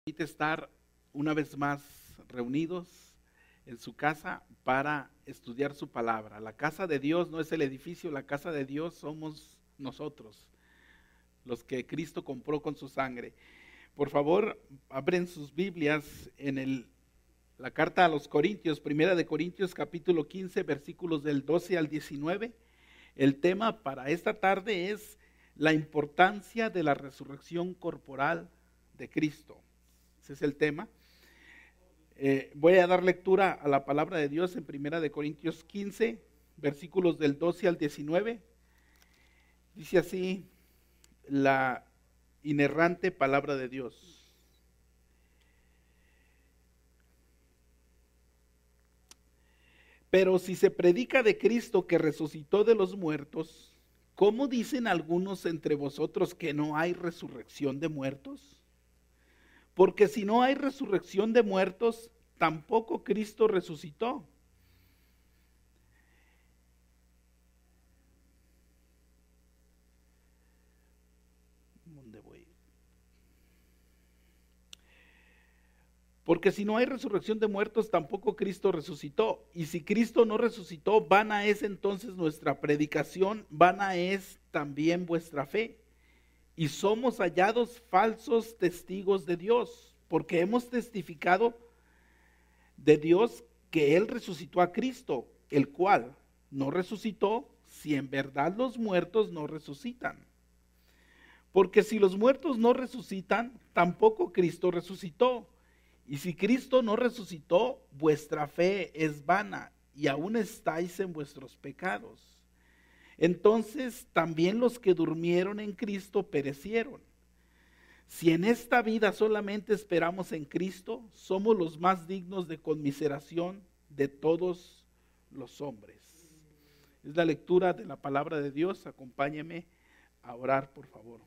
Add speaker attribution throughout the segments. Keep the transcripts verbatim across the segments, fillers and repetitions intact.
Speaker 1: Permite estar una vez más reunidos en su casa para estudiar su palabra. La casa de Dios no es el edificio, la casa de Dios somos nosotros, los que Cristo compró con su sangre. Por favor, abren sus Biblias en el, la carta a los Corintios, primera de Corintios capítulo quince, versículos del doce al diecinueve. El tema para esta tarde es la importancia de la resurrección corporal de Cristo. Ese es el tema. Eh, voy a dar lectura a la palabra de Dios en primera de Corintios quince, versículos del doce al diecinueve. Dice así la inerrante palabra de Dios. Pero si se predica de Cristo que resucitó de los muertos, ¿cómo dicen algunos entre vosotros que no hay resurrección de muertos? Porque si no hay resurrección de muertos, tampoco Cristo resucitó. ¿Dónde voy? Porque si no hay resurrección de muertos, tampoco Cristo resucitó. Y si Cristo no resucitó, vana es entonces nuestra predicación, vana es también vuestra fe. Y somos hallados falsos testigos de Dios, porque hemos testificado de Dios que Él resucitó a Cristo, el cual no resucitó si en verdad los muertos no resucitan. Porque si los muertos no resucitan, tampoco Cristo resucitó. Y si Cristo no resucitó, vuestra fe es vana y aún estáis en vuestros pecados. Entonces también los que durmieron en Cristo perecieron. Si en esta vida solamente esperamos en Cristo, somos los más dignos de conmiseración de todos los hombres. Es la lectura de la palabra de Dios. Acompáñeme a orar, por favor.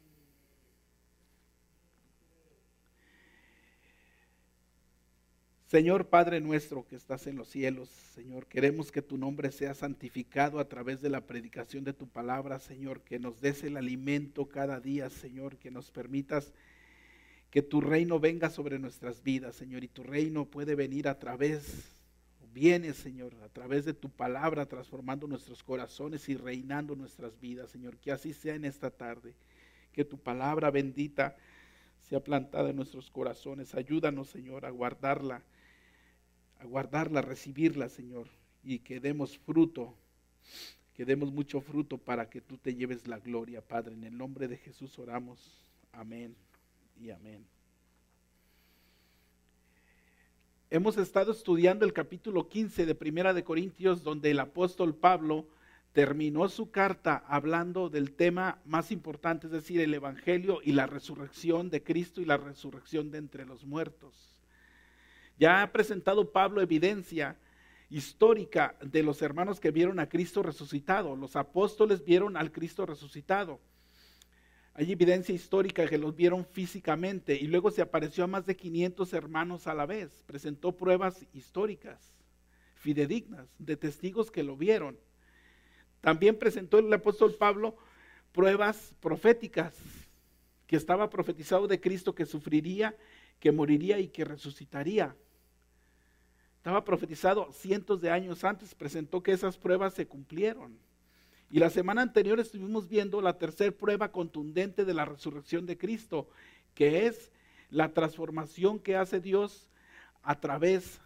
Speaker 1: Señor Padre nuestro que estás en los cielos, Señor, queremos que tu nombre sea santificado a través de la predicación de tu palabra, Señor, que nos des el alimento cada día, Señor, que nos permitas que tu reino venga sobre nuestras vidas, Señor, y tu reino puede venir a través, viene, Señor, a través de tu palabra, transformando nuestros corazones y reinando nuestras vidas, Señor, que así sea en esta tarde, que tu palabra bendita sea plantada en nuestros corazones. Ayúdanos, Señor, a guardarla, a guardarla, a recibirla, Señor, y que demos fruto, que demos mucho fruto para que tú te lleves la gloria, Padre. En el nombre de Jesús oramos. Amén y amén. Hemos estado estudiando el capítulo quince de Primera de Corintios, donde el apóstol Pablo terminó su carta hablando del tema más importante, es decir, el evangelio y la resurrección de Cristo y la resurrección de entre los muertos. Ya ha presentado Pablo evidencia histórica de los hermanos que vieron a Cristo resucitado. Los apóstoles vieron al Cristo resucitado. Hay evidencia histórica que los vieron físicamente y luego se apareció a más de quinientos hermanos a la vez. Presentó pruebas históricas, fidedignas, de testigos que lo vieron. También presentó el apóstol Pablo pruebas proféticas, que estaba profetizado de Cristo que sufriría, que moriría y que resucitaría. Estaba profetizado cientos de años antes, presentó que esas pruebas se cumplieron. Y la semana anterior estuvimos viendo la tercera prueba contundente de la resurrección de Cristo, que es la transformación que hace Dios a través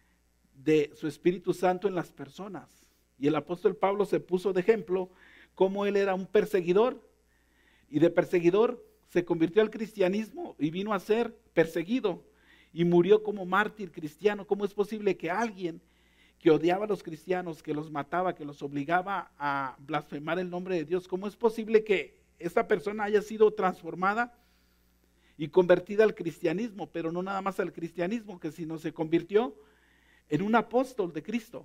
Speaker 1: de su Espíritu Santo en las personas. Y el apóstol Pablo se puso de ejemplo cómo él era un perseguidor y de perseguidor se convirtió al cristianismo y vino a ser perseguido y murió como mártir cristiano. ¿Cómo es posible que alguien que odiaba a los cristianos, que los mataba, que los obligaba a blasfemar el nombre de Dios, cómo es posible que esta persona haya sido transformada y convertida al cristianismo, pero no nada más al cristianismo, que sino se convirtió en un apóstol de Cristo,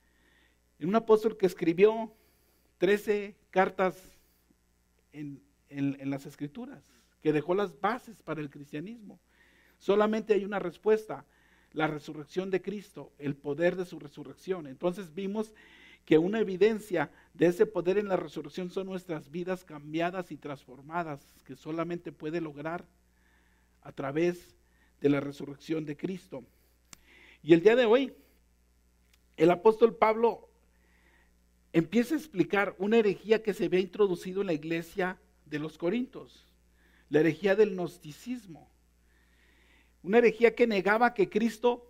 Speaker 1: en un apóstol que escribió trece cartas en, en, en las Escrituras, que dejó las bases para el cristianismo? Solamente hay una respuesta: la resurrección de Cristo, el poder de su resurrección. Entonces vimos que una evidencia de ese poder en la resurrección son nuestras vidas cambiadas y transformadas, que solamente puede lograr a través de la resurrección de Cristo. Y el día de hoy, el apóstol Pablo empieza a explicar una herejía que se había introducido en la iglesia de los Corintios, la herejía del gnosticismo. Una herejía que negaba que Cristo,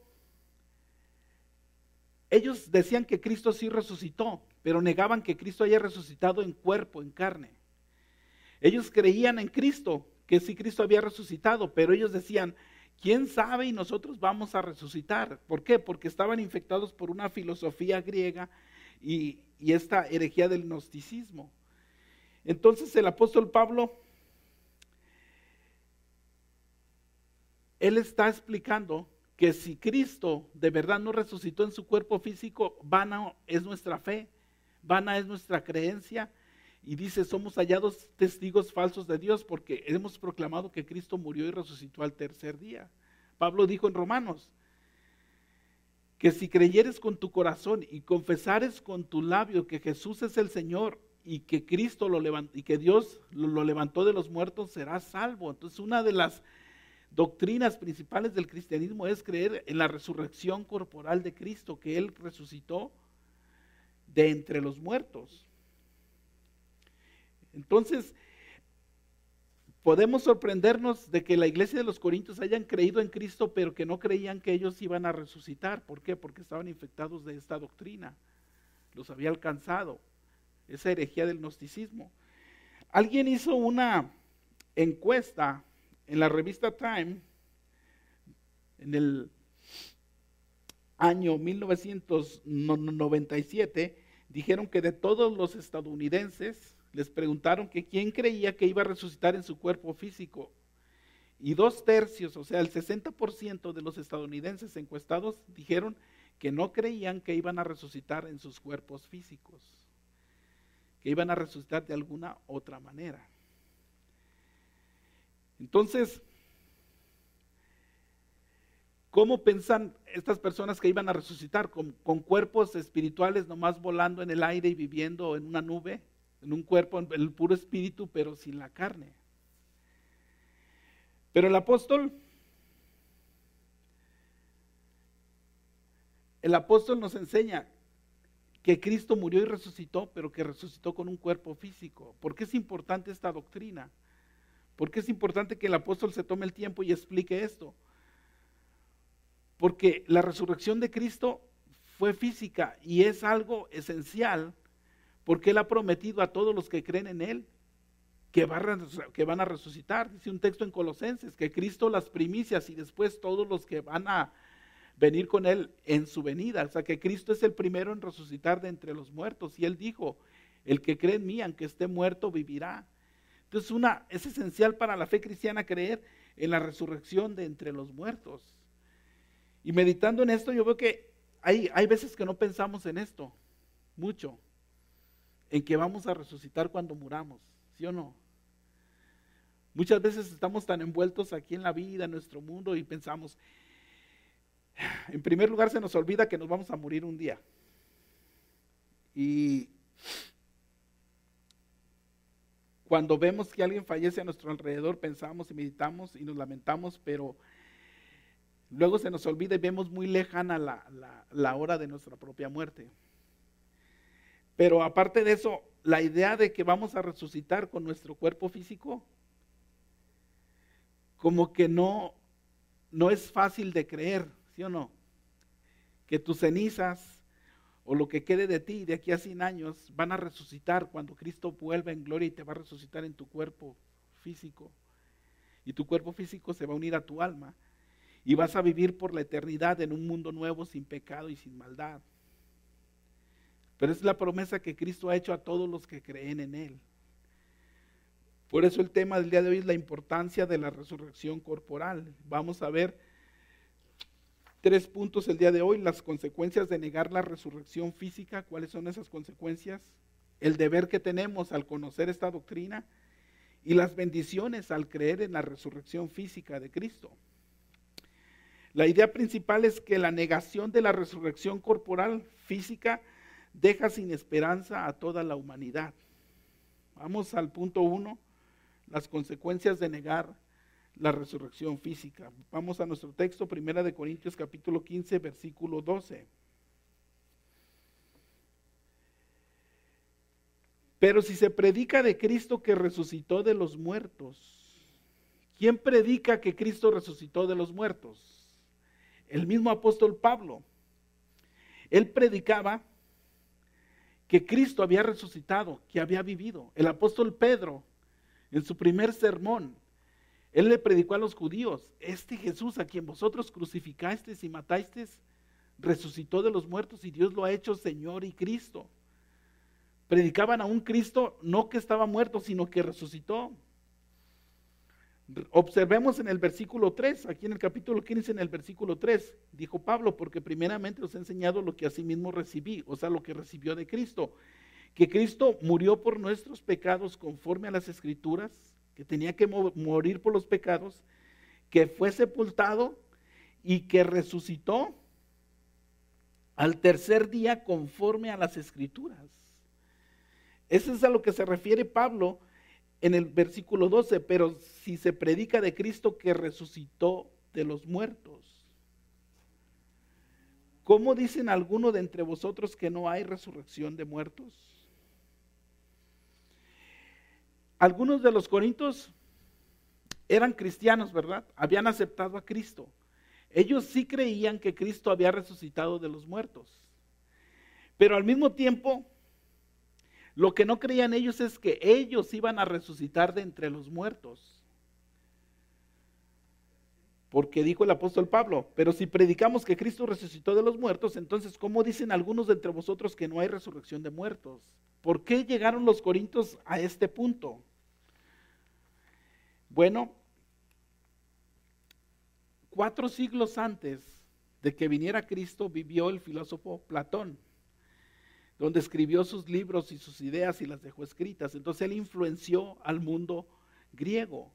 Speaker 1: ellos decían que Cristo sí resucitó, pero negaban que Cristo haya resucitado en cuerpo, en carne. Ellos creían en Cristo, que sí Cristo había resucitado, pero ellos decían, ¿quién sabe? Y nosotros vamos a resucitar. ¿Por qué? Porque estaban infectados por una filosofía griega y, y esta herejía del gnosticismo. Entonces el apóstol Pablo, él está explicando que si Cristo de verdad no resucitó en su cuerpo físico, vana es nuestra fe, vana es nuestra creencia. Y dice, somos hallados testigos falsos de Dios porque hemos proclamado que Cristo murió y resucitó al tercer día. Pablo dijo en Romanos, que si creyeres con tu corazón y confesares con tu labio que Jesús es el Señor y que Cristo lo levantó y que Dios lo, lo levantó de los muertos, serás salvo. Entonces una de las doctrinas principales del cristianismo es creer en la resurrección corporal de Cristo, que Él resucitó de entre los muertos. Entonces, podemos sorprendernos de que la iglesia de los Corintios hayan creído en Cristo, pero que no creían que ellos iban a resucitar. ¿Por qué? Porque estaban infectados de esta doctrina. Los había alcanzado esa herejía del gnosticismo. Alguien hizo una encuesta en la revista Time en el año mil novecientos noventa y siete. Dijeron que de todos los estadounidenses, les preguntaron que quién creía que iba a resucitar en su cuerpo físico. Y dos tercios, o sea, el sesenta por ciento de los estadounidenses encuestados dijeron que no creían que iban a resucitar en sus cuerpos físicos, que iban a resucitar de alguna otra manera. Entonces, ¿cómo piensan estas personas que iban a resucitar? ¿Con, con cuerpos espirituales nomás volando en el aire y viviendo en una nube? En un cuerpo, en el puro espíritu, pero sin la carne. Pero el apóstol, el apóstol nos enseña que Cristo murió y resucitó, pero que resucitó con un cuerpo físico. ¿Por qué es importante esta doctrina? ¿Por qué es importante que el apóstol se tome el tiempo y explique esto? Porque la resurrección de Cristo fue física y es algo esencial, porque Él ha prometido a todos los que creen en Él que, va a, que van a resucitar. Dice un texto en Colosenses, que Cristo las primicias y después todos los que van a venir con Él en su venida. O sea que Cristo es el primero en resucitar de entre los muertos. Y Él dijo, el que cree en mí, aunque esté muerto, vivirá. Entonces una, es esencial para la fe cristiana creer en la resurrección de entre los muertos. Y meditando en esto, yo veo que hay, hay veces que no pensamos en esto mucho, en que vamos a resucitar cuando muramos, ¿sí o no? Muchas veces estamos tan envueltos aquí en la vida, en nuestro mundo, y pensamos, en primer lugar se nos olvida que nos vamos a morir un día. Y cuando vemos que alguien fallece a nuestro alrededor, pensamos y meditamos y nos lamentamos, pero luego se nos olvida y vemos muy lejana la, la, la hora de nuestra propia muerte. Pero aparte de eso, la idea de que vamos a resucitar con nuestro cuerpo físico, como que no, no es fácil de creer, ¿sí o no? Que tus cenizas o lo que quede de ti de aquí a cien años van a resucitar cuando Cristo vuelva en gloria y te va a resucitar en tu cuerpo físico. Y tu cuerpo físico se va a unir a tu alma y vas a vivir por la eternidad en un mundo nuevo sin pecado y sin maldad. Pero es la promesa que Cristo ha hecho a todos los que creen en Él. Por eso el tema del día de hoy es la importancia de la resurrección corporal. Vamos a ver tres puntos el día de hoy: las consecuencias de negar la resurrección física. ¿Cuáles son esas consecuencias? El deber que tenemos al conocer esta doctrina y las bendiciones al creer en la resurrección física de Cristo. La idea principal es que la negación de la resurrección corporal física deja sin esperanza a toda la humanidad. Vamos al punto uno, las consecuencias de negar la resurrección física. Vamos a nuestro texto, Primera de Corintios capítulo quince, versículo doce. Pero si se predica de Cristo que resucitó de los muertos, ¿quién predica que Cristo resucitó de los muertos? El mismo apóstol Pablo. Él predicaba que Cristo había resucitado, que había vivido. El apóstol Pedro, en su primer sermón, él le predicó a los judíos: este Jesús a quien vosotros crucificasteis y matasteis, resucitó de los muertos y Dios lo ha hecho Señor y Cristo. Predicaban a un Cristo no que estaba muerto, sino que resucitó. Observemos en el versículo tres, aquí en el capítulo quince, en el versículo tres, dijo Pablo: porque primeramente os he enseñado lo que asimismo recibí, o sea, lo que recibió de Cristo, que Cristo murió por nuestros pecados conforme a las Escrituras, que tenía que morir por los pecados, que fue sepultado y que resucitó al tercer día conforme a las Escrituras. Eso es a lo que se refiere Pablo en el versículo doce, pero si se predica de Cristo que resucitó de los muertos. ¿Cómo dicen algunos de entre vosotros que no hay resurrección de muertos? Algunos de los corintios eran cristianos, ¿verdad? Habían aceptado a Cristo. Ellos sí creían que Cristo había resucitado de los muertos. Pero al mismo tiempo, lo que no creían ellos es que ellos iban a resucitar de entre los muertos. Porque dijo el apóstol Pablo: pero si predicamos que Cristo resucitó de los muertos, entonces ¿cómo dicen algunos de entre vosotros que no hay resurrección de muertos? ¿Por qué llegaron los corintios a este punto? Bueno, cuatro siglos antes de que viniera Cristo vivió el filósofo Platón, donde escribió sus libros y sus ideas y las dejó escritas. Entonces él influenció al mundo griego.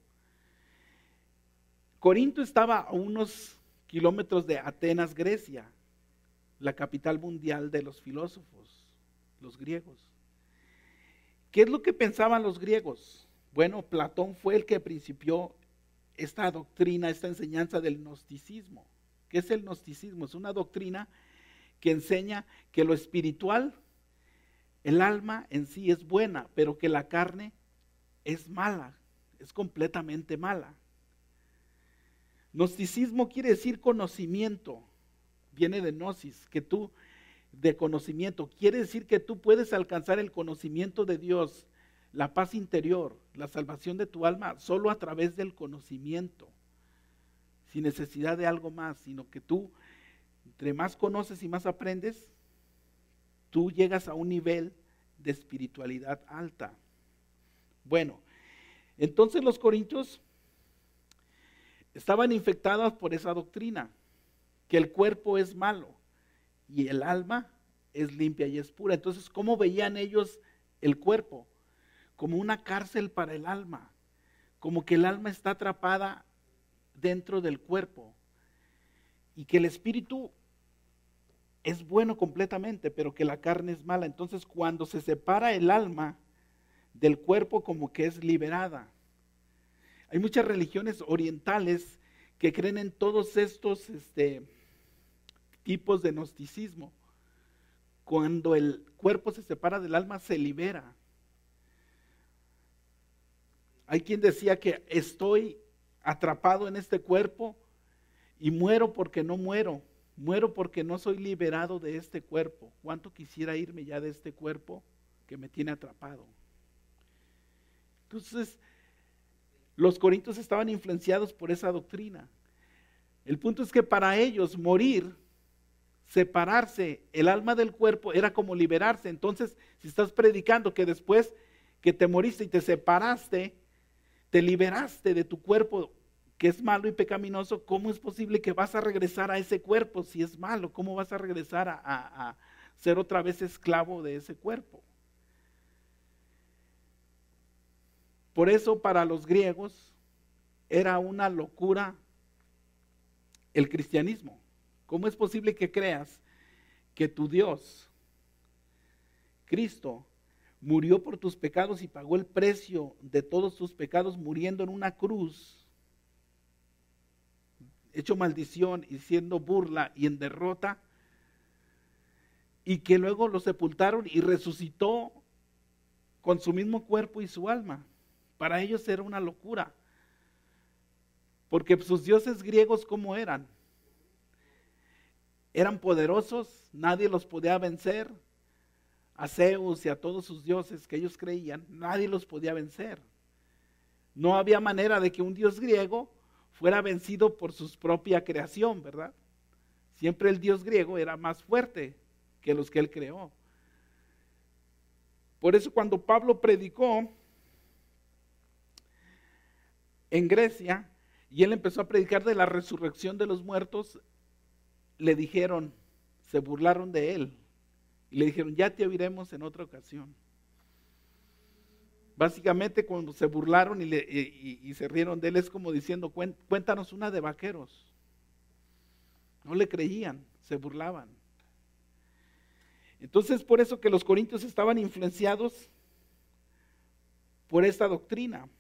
Speaker 1: Corinto estaba a unos kilómetros de Atenas, Grecia, la capital mundial de los filósofos, los griegos. ¿Qué es lo que pensaban los griegos? Bueno, Platón fue el que principió esta doctrina, esta enseñanza del gnosticismo. ¿Qué es el gnosticismo? Es una doctrina que enseña que lo espiritual, el alma en sí es buena, pero que la carne es mala, es completamente mala. Gnosticismo quiere decir conocimiento, viene de gnosis, que tú, de conocimiento, quiere decir que tú puedes alcanzar el conocimiento de Dios, la paz interior, la salvación de tu alma, solo a través del conocimiento, sin necesidad de algo más, sino que tú, entre más conoces y más aprendes, tú llegas a un nivel de espiritualidad alta. Bueno, entonces los corintios estaban infectados por esa doctrina, que el cuerpo es malo y el alma es limpia y es pura. Entonces, ¿cómo veían ellos el cuerpo? Como una cárcel para el alma, como que el alma está atrapada dentro del cuerpo y que el espíritu es bueno completamente, pero que la carne es mala. Entonces, cuando se separa el alma del cuerpo, como que es liberada. Hay muchas religiones orientales que creen en todos estos este, tipos de gnosticismo. Cuando el cuerpo se separa del alma, se libera. Hay quien decía que estoy atrapado en este cuerpo y muero porque no muero. Muero porque no soy liberado de este cuerpo. ¿Cuánto quisiera irme ya de este cuerpo que me tiene atrapado? Entonces, los corintios estaban influenciados por esa doctrina. El punto es que para ellos morir, separarse el alma del cuerpo era como liberarse. Entonces, si estás predicando que después que te moriste y te separaste, te liberaste de tu cuerpo que es malo y pecaminoso, ¿cómo es posible que vas a regresar a ese cuerpo si es malo? ¿Cómo vas a regresar a, a, a ser otra vez esclavo de ese cuerpo? Por eso para los griegos era una locura el cristianismo. ¿Cómo es posible que creas que tu Dios, Cristo, murió por tus pecados y pagó el precio de todos tus pecados muriendo en una cruz? hecho maldición y siendo burla y en derrota, y que luego lo sepultaron y resucitó con su mismo cuerpo y su alma. Para ellos era una locura, porque sus dioses griegos, ¿cómo eran? Eran poderosos, nadie los podía vencer. A Zeus y a todos sus dioses que ellos creían, nadie los podía vencer. No había manera de que un dios griego fuera vencido por su propia creación, ¿verdad? Siempre el dios griego era más fuerte que los que él creó. Por eso cuando Pablo predicó en Grecia y él empezó a predicar de la resurrección de los muertos, le dijeron, se burlaron de él y le dijeron, ya te oiremos en otra ocasión. Básicamente cuando se burlaron y, le, y, y se rieron de él es como diciendo, cuéntanos una de vaqueros. No le creían, se burlaban. Entonces por eso que los corintios estaban influenciados por esta doctrina.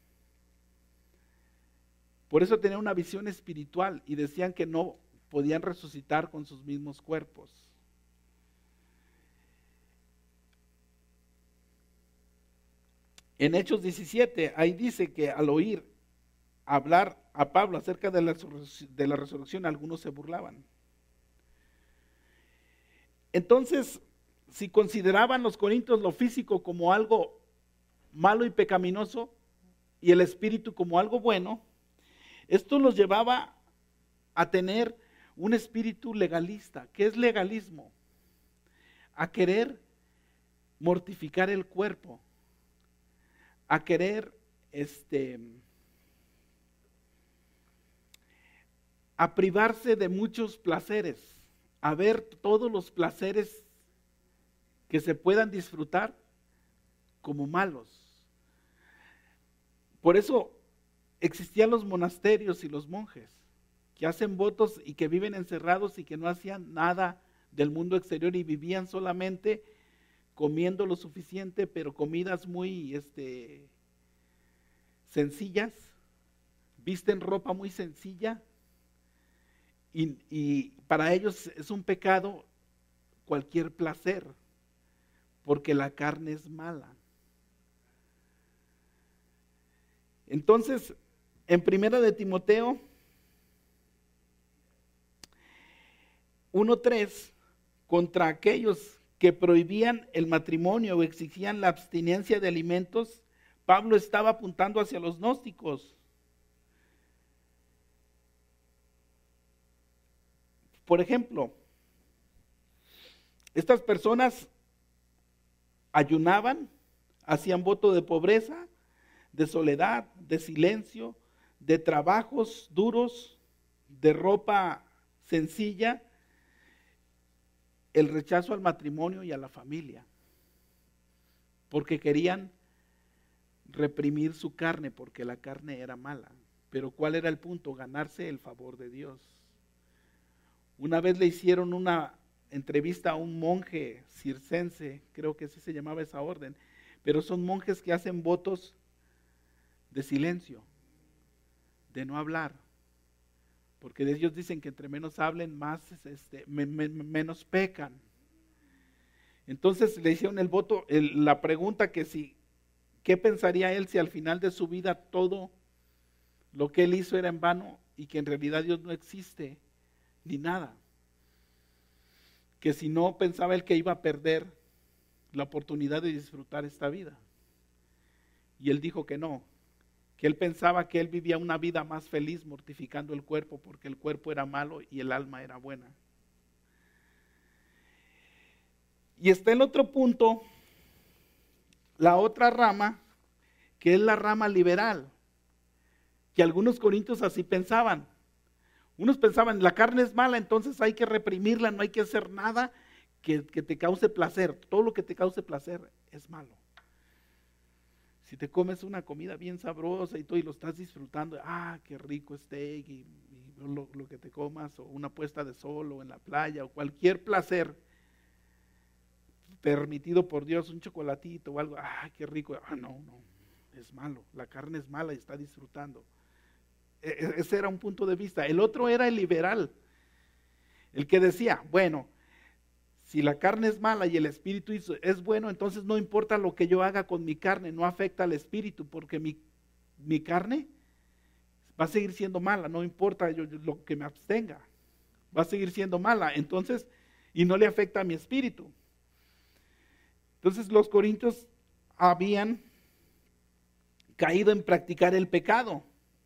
Speaker 1: Por eso tenían una visión espiritual y decían que no podían resucitar con sus mismos cuerpos. En Hechos diecisiete, ahí dice que al oír hablar a Pablo acerca de la, de la resurrección, algunos se burlaban. Entonces, si consideraban los corintios lo físico como algo malo y pecaminoso y el espíritu como algo bueno, esto los llevaba a tener un espíritu legalista. ¿Qué es legalismo? A querer mortificar el cuerpo, a querer este, a privarse de muchos placeres, a ver todos los placeres que se puedan disfrutar como malos. Por eso existían los monasterios y los monjes que hacen votos y que viven encerrados y que no hacían nada del mundo exterior y vivían solamente comiendo lo suficiente, pero comidas muy este, sencillas, visten ropa muy sencilla y, y para ellos es un pecado cualquier placer, porque la carne es mala. Entonces, en Primera de Timoteo uno tres, contra aquellos que prohibían el matrimonio o exigían la abstinencia de alimentos, Pablo estaba apuntando hacia los gnósticos. Por ejemplo, estas personas ayunaban, hacían voto de pobreza, de soledad, de silencio, de trabajos duros, de ropa sencilla, el rechazo al matrimonio y a la familia, porque querían reprimir su carne, porque la carne era mala. Pero ¿cuál era el punto? Ganarse el favor de Dios. Una vez le hicieron una entrevista a un monje circense, creo que así se llamaba esa orden, pero son monjes que hacen votos de silencio, de no hablar, porque ellos dicen que entre menos hablen, más este, me, me, menos pecan. Entonces le hicieron el voto, el, la pregunta que si, ¿qué pensaría él si al final de su vida todo lo que él hizo era en vano y que en realidad Dios no existe ni nada? Que si no pensaba él que iba a perder la oportunidad de disfrutar esta vida. Y él dijo que no, que él pensaba que él vivía una vida más feliz mortificando el cuerpo, porque el cuerpo era malo y el alma era buena. Y está el otro punto, la otra rama, que es la rama liberal, que algunos corintios así pensaban. Unos pensaban, la carne es mala, entonces hay que reprimirla, no hay que hacer nada que, que te cause placer. Todo lo que te cause placer es malo. Si te comes una comida bien sabrosa y todo y lo estás disfrutando, ah, qué rico steak y, y lo, lo que te comas, o una puesta de sol o en la playa, o cualquier placer permitido por Dios, un chocolatito o algo, ah, qué rico, ah, no, no, es malo, la carne es mala y está disfrutando. E- Ese era un punto de vista. El otro era el liberal, el que decía, bueno, si la carne es mala y el espíritu es bueno, entonces no importa lo que yo haga con mi carne, no afecta al espíritu, porque mi, mi carne va a seguir siendo mala, no importa yo, yo, lo que me abstenga, va a seguir siendo mala, entonces, y no le afecta a mi espíritu. Entonces los corintios habían caído en practicar el pecado.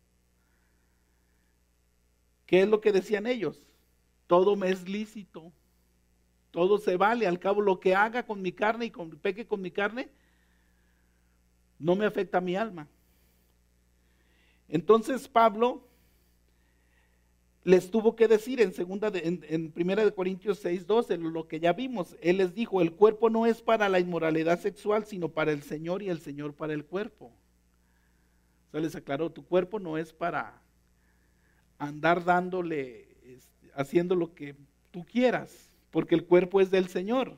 Speaker 1: ¿Qué es lo que decían ellos? Todo me es lícito, todo se vale, al cabo lo que haga con mi carne y con, peque con mi carne, no me afecta a mi alma. Entonces Pablo les tuvo que decir en segunda de, en, en primera de Corintios seis doce, lo que ya vimos. Él les dijo, el cuerpo no es para la inmoralidad sexual, sino para el Señor y el Señor para el cuerpo. O sea, les aclaró, tu cuerpo no es para andar dándole, este, haciendo lo que tú quieras, porque el cuerpo es del Señor.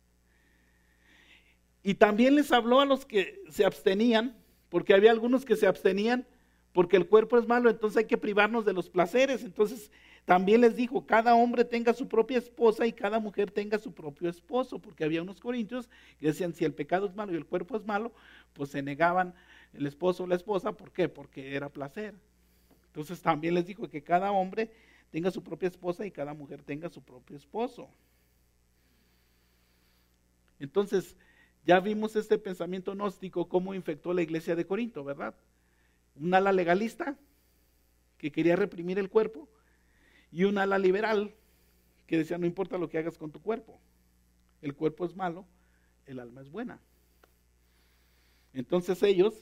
Speaker 1: Y también les habló a los que se abstenían, porque había algunos que se abstenían porque el cuerpo es malo, entonces hay que privarnos de los placeres. Entonces también les dijo, cada hombre tenga su propia esposa y cada mujer tenga su propio esposo, porque había unos corintios que decían, si el pecado es malo y el cuerpo es malo, pues se negaban el esposo o la esposa. ¿Por qué? Porque era placer. Entonces también les dijo que cada hombre tenga su propia esposa y cada mujer tenga su propio esposo. Entonces, ya vimos este pensamiento gnóstico cómo infectó la iglesia de Corinto, ¿verdad? Un ala legalista que quería reprimir el cuerpo y un ala liberal que decía no importa lo que hagas con tu cuerpo, el cuerpo es malo, el alma es buena. Entonces ellos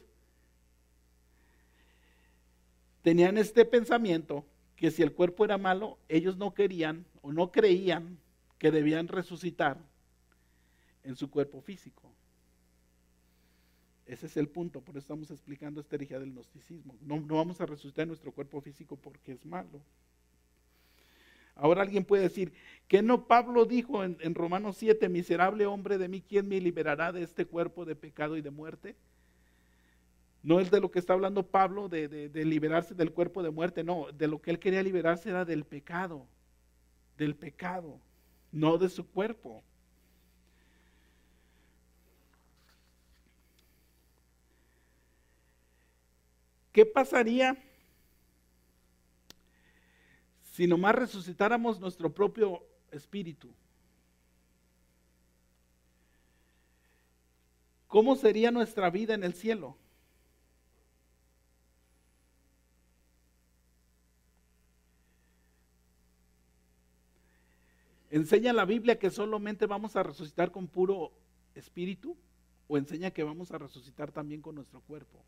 Speaker 1: tenían este pensamiento que si el cuerpo era malo, ellos no querían o no creían que debían resucitar en su cuerpo físico. Ese es el punto, por eso estamos explicando esta herejía del gnosticismo. No, no vamos a resucitar en nuestro cuerpo físico porque es malo. Ahora alguien puede decir, ¿qué no Pablo dijo en, en Romanos siete, miserable hombre de mí, ¿quién me liberará de este cuerpo de pecado y de muerte? No es de lo que está hablando Pablo, de, de, de liberarse del cuerpo de muerte, no, de lo que él quería liberarse era del pecado, del pecado, no de su cuerpo. ¿Qué pasaría si nomás resucitáramos nuestro propio espíritu? ¿Cómo sería nuestra vida en el cielo? ¿Enseña la Biblia que solamente vamos a resucitar con puro espíritu? ¿O enseña que vamos a resucitar también con nuestro cuerpo?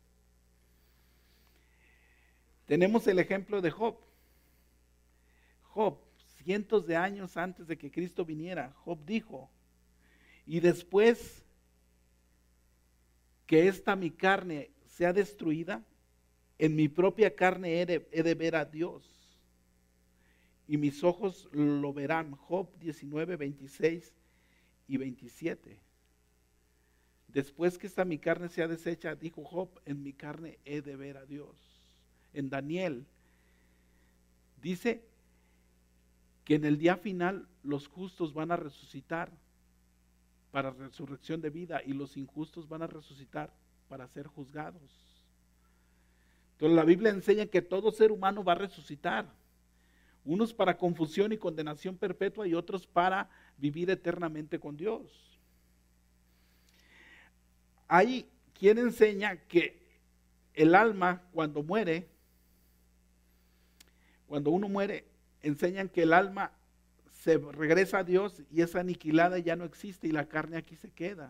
Speaker 1: Tenemos el ejemplo de Job. Job, cientos de años antes de que Cristo viniera, Job dijo, y después que esta mi carne sea destruida, en mi propia carne he de, he de ver a Dios, y mis ojos lo verán. Job diecinueve, veintiséis y veintisiete. Después que esta mi carne sea deshecha, dijo Job, en mi carne he de ver a Dios. En Daniel dice que en el día final los justos van a resucitar para resurrección de vida y los injustos van a resucitar para ser juzgados. Entonces la Biblia enseña que todo ser humano va a resucitar, unos para confusión y condenación perpetua y otros para vivir eternamente con Dios. Hay quien enseña que el alma cuando muere, cuando uno muere, enseñan que el alma se regresa a Dios y es aniquilada y ya no existe y la carne aquí se queda.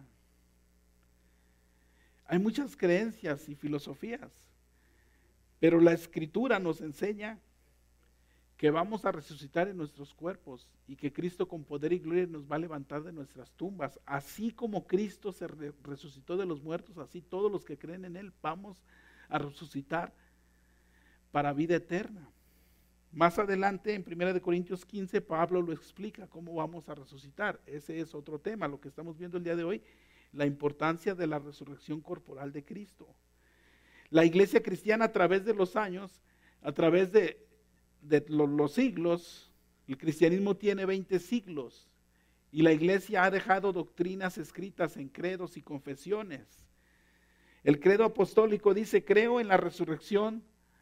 Speaker 1: Hay muchas creencias y filosofías, pero la Escritura nos enseña que vamos a resucitar en nuestros cuerpos y que Cristo con poder y gloria nos va a levantar de nuestras tumbas. Así como Cristo se resucitó de los muertos, así todos los que creen en Él vamos a resucitar para vida eterna. Más adelante, en primera de Corintios quince, Pablo lo explica cómo vamos a resucitar. Ese es otro tema, lo que estamos viendo el día de hoy, la importancia de la resurrección corporal de Cristo. La iglesia cristiana a través de los años a través de, de lo- los siglos, el cristianismo tiene veinte siglos y la iglesia ha dejado doctrinas escritas en credos y confesiones. El credo apostólico dice: creo en la resurrección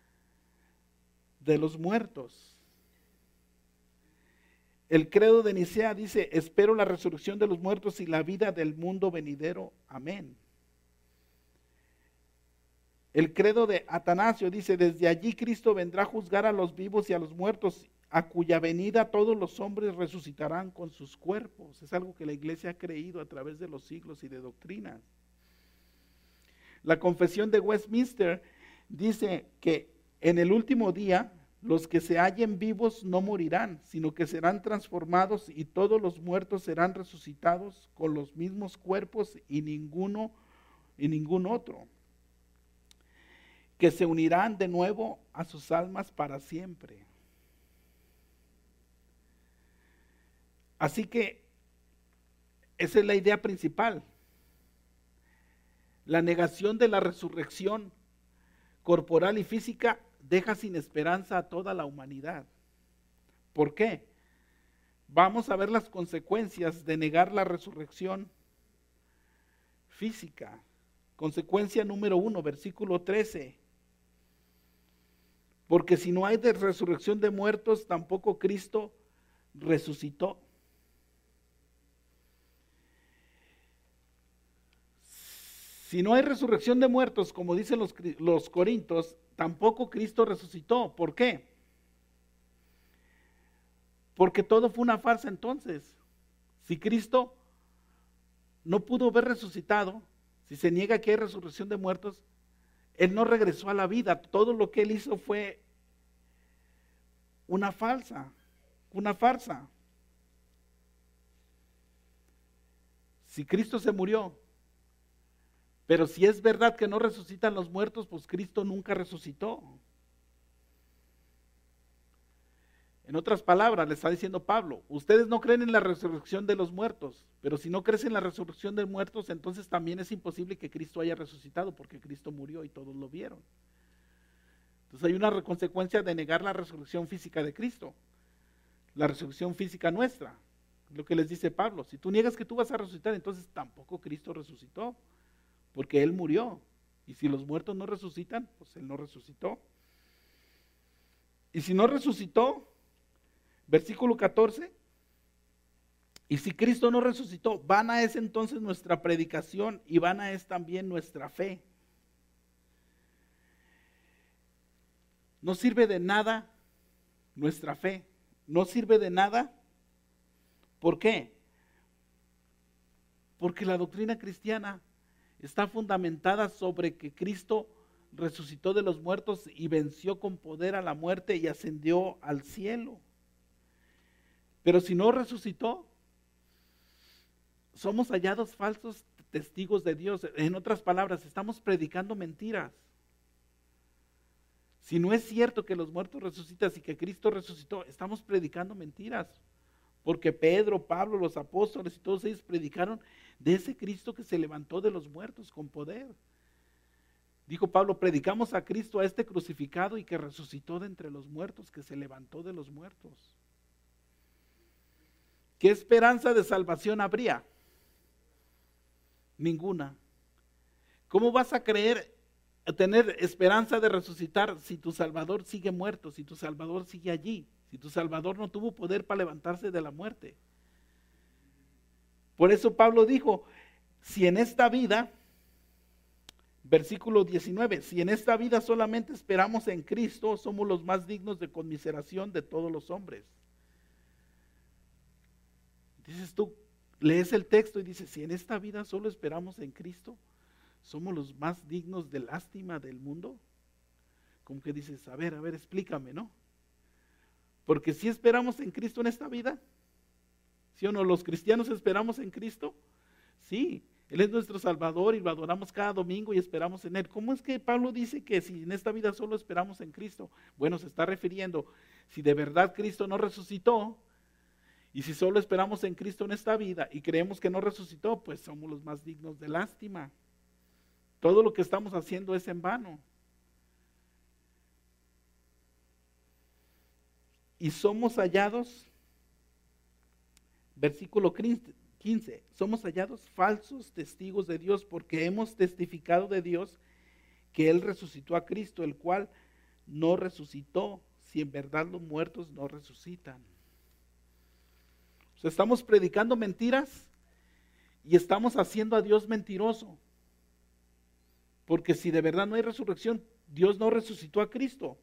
Speaker 1: de los muertos. El credo de Nicea dice: espero la resurrección de los muertos y la vida del mundo venidero. Amén. El credo de Atanasio dice: desde allí Cristo vendrá a juzgar a los vivos y a los muertos, a cuya venida todos los hombres resucitarán con sus cuerpos. Es algo que la iglesia ha creído a través de los siglos y de doctrinas. La confesión de Westminster dice que en el último día los que se hallen vivos no morirán, sino que serán transformados y todos los muertos serán resucitados con los mismos cuerpos y ninguno y ningún otro, que se unirán de nuevo a sus almas para siempre. Así que esa es la idea principal. La negación de la resurrección corporal y física deja sin esperanza a toda la humanidad. ¿Por qué? Vamos a ver las consecuencias de negar la resurrección física. Consecuencia número uno, versículo trece. Porque si no hay de resurrección de muertos, tampoco Cristo resucitó. Si no hay resurrección de muertos, como dicen los, los Corintios, tampoco Cristo resucitó. ¿Por qué? Porque todo fue una farsa entonces. Si Cristo no pudo haber resucitado, si se niega que hay resurrección de muertos, Él no regresó a la vida. Todo lo que Él hizo fue una falsa, una farsa. Si Cristo se murió, pero si es verdad que no resucitan los muertos, pues Cristo nunca resucitó. En otras palabras, le está diciendo Pablo: ustedes no creen en la resurrección de los muertos, pero si no crees en la resurrección de muertos, entonces también es imposible que Cristo haya resucitado, porque Cristo murió y todos lo vieron. Entonces hay una consecuencia de negar la resurrección física de Cristo, la resurrección física nuestra. Lo que les dice Pablo: si tú niegas que tú vas a resucitar, entonces tampoco Cristo resucitó, porque Él murió. Y si los muertos no resucitan, pues Él no resucitó. Y si no resucitó, versículo catorce, y si Cristo no resucitó, vana es entonces nuestra predicación y vana es también nuestra fe. No sirve de nada nuestra fe, no sirve de nada. ¿Por qué? Porque la doctrina cristiana está fundamentada sobre que Cristo resucitó de los muertos y venció con poder a la muerte y ascendió al cielo. Pero si no resucitó, somos hallados falsos testigos de Dios. En otras palabras, estamos predicando mentiras. Si no es cierto que los muertos resucitan y que Cristo resucitó, estamos predicando mentiras. Porque Pedro, Pablo, los apóstoles y todos ellos predicaron de ese Cristo que se levantó de los muertos con poder. Dijo Pablo: predicamos a Cristo, a este crucificado y que resucitó de entre los muertos, que se levantó de los muertos. ¿Qué esperanza de salvación habría? Ninguna. ¿Cómo vas a creer, a tener esperanza de resucitar si tu Salvador sigue muerto, si tu Salvador sigue allí, si tu Salvador no tuvo poder para levantarse de la muerte? Por eso Pablo dijo: si en esta vida, versículo diecinueve, si en esta vida solamente esperamos en Cristo, somos los más dignos de conmiseración de todos los hombres. Dices tú, lees el texto y dices: si en esta vida solo esperamos en Cristo, somos los más dignos de lástima del mundo. Como que dices: a ver, a ver, explícame, ¿no? Porque si esperamos en Cristo en esta vida, ¿sí o no? Los cristianos esperamos en Cristo, sí, Él es nuestro Salvador y lo adoramos cada domingo y esperamos en Él. ¿Cómo es que Pablo dice que si en esta vida solo esperamos en Cristo? Bueno, se está refiriendo, si de verdad Cristo no resucitó, y si solo esperamos en Cristo en esta vida y creemos que no resucitó, pues somos los más dignos de lástima. Todo lo que estamos haciendo es en vano. Y somos hallados, versículo quince, somos hallados falsos testigos de Dios porque hemos testificado de Dios que Él resucitó a Cristo, el cual no resucitó, si en verdad los muertos no resucitan. O sea, estamos predicando mentiras y estamos haciendo a Dios mentiroso. Porque si de verdad no hay resurrección, Dios no resucitó a Cristo.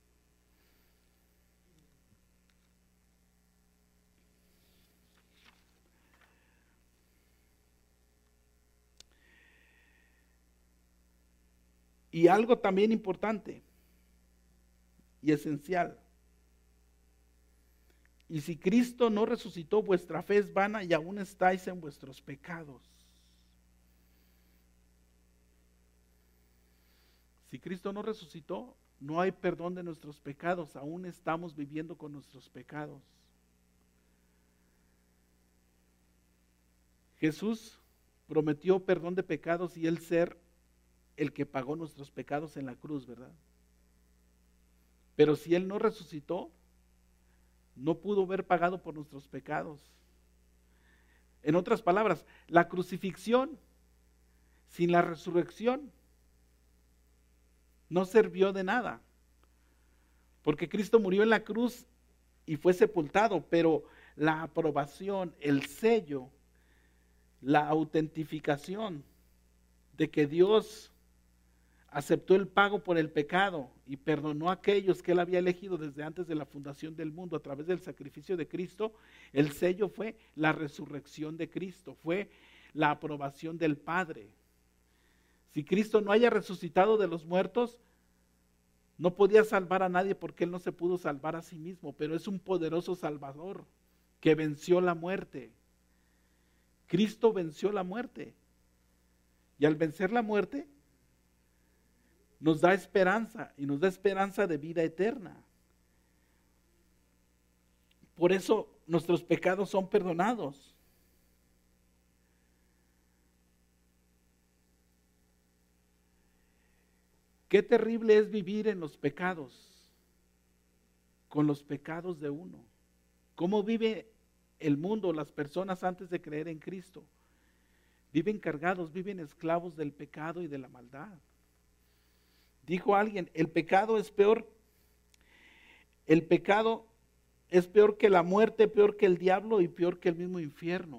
Speaker 1: Y algo también importante y esencial. Y si Cristo no resucitó, vuestra fe es vana y aún estáis en vuestros pecados. Si Cristo no resucitó, no hay perdón de nuestros pecados, aún estamos viviendo con nuestros pecados. Jesús prometió perdón de pecados y Él ser el que pagó nuestros pecados en la cruz, ¿verdad? Pero si Él no resucitó, no pudo haber pagado por nuestros pecados. En otras palabras, la crucifixión sin la resurrección no sirvió de nada, porque Cristo murió en la cruz y fue sepultado, pero la aprobación, el sello, la autentificación de que Dios aceptó el pago por el pecado y perdonó a aquellos que Él había elegido desde antes de la fundación del mundo a través del sacrificio de Cristo, el sello fue la resurrección de Cristo, fue la aprobación del Padre. Si Cristo no haya resucitado de los muertos, no podía salvar a nadie porque Él no se pudo salvar a sí mismo, pero es un poderoso Salvador que venció la muerte. Cristo venció la muerte. Y al vencer la muerte, nos da esperanza y nos da esperanza de vida eterna. Por eso nuestros pecados son perdonados. Qué terrible es vivir en los pecados, con los pecados de uno. ¿Cómo vive el mundo, las personas antes de creer en Cristo? Viven cargados, viven esclavos del pecado y de la maldad. Dijo alguien, el pecado es peor, el pecado es peor que la muerte, peor que el diablo y peor que el mismo infierno.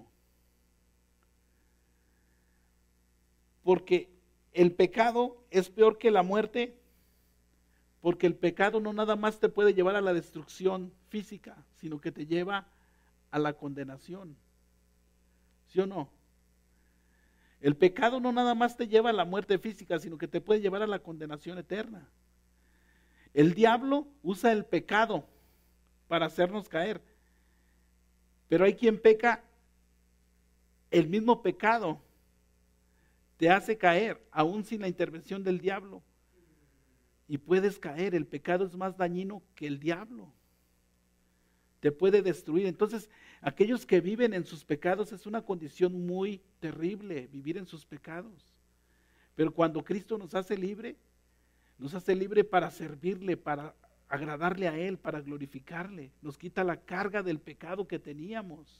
Speaker 1: Porque el pecado es peor que la muerte, porque el pecado no nada más te puede llevar a la destrucción física, sino que te lleva a la condenación. ¿Sí o no? El pecado no nada más te lleva a la muerte física, sino que te puede llevar a la condenación eterna. El diablo usa el pecado para hacernos caer, pero hay quien peca, el mismo pecado te hace caer, aún sin la intervención del diablo, y puedes caer. El pecado es más dañino que el diablo, te puede destruir. Entonces, aquellos que viven en sus pecados es una condición muy terrible, vivir en sus pecados. Pero cuando Cristo nos hace libre, nos hace libre para servirle, para agradarle a Él, para glorificarle. Nos quita la carga del pecado que teníamos.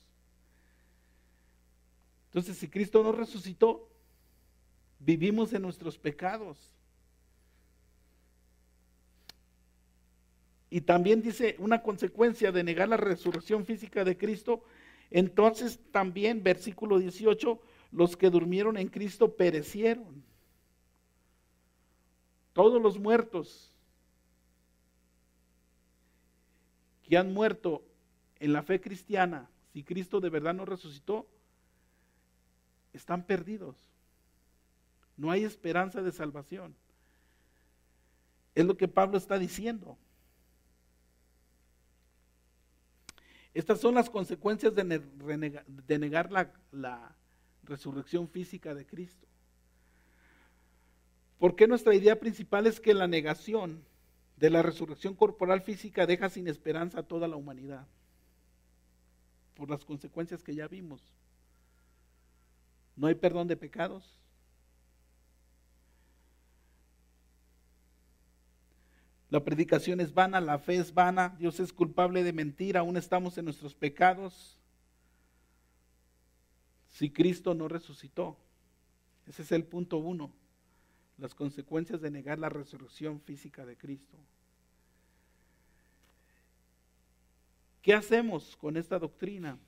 Speaker 1: Entonces, si Cristo no resucitó, vivimos en nuestros pecados. Y también dice una consecuencia de negar la resurrección física de Cristo. Entonces también, versículo dieciocho, los que durmieron en Cristo perecieron. Todos los muertos que han muerto en la fe cristiana, si Cristo de verdad no resucitó, están perdidos. No hay esperanza de salvación. Es lo que Pablo está diciendo. Estas son las consecuencias de, negar, de negar la, la resurrección física de Cristo. ¿Por qué nuestra idea principal es que la negación de la resurrección corporal física deja sin esperanza a toda la humanidad? Por las consecuencias que ya vimos. No hay perdón de pecados. La predicación es vana, la fe es vana, Dios es culpable de mentir, aún estamos en nuestros pecados. Si Cristo no resucitó. Ese es el punto uno. Las consecuencias de negar la resurrección física de Cristo. ¿Qué hacemos con esta doctrina?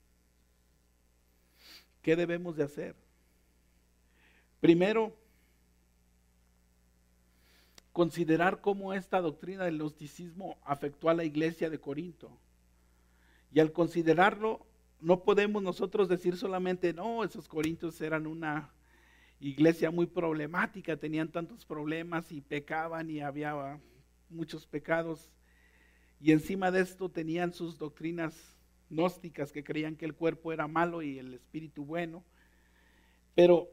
Speaker 1: ¿Qué debemos de hacer? Primero, considerar cómo esta doctrina del gnosticismo afectó a la iglesia de Corinto. Y al considerarlo, no podemos nosotros decir solamente, no, esos corintios eran una iglesia muy problemática, tenían tantos problemas y pecaban y había muchos pecados. Y encima de esto tenían sus doctrinas gnósticas que creían que el cuerpo era malo y el espíritu bueno. Pero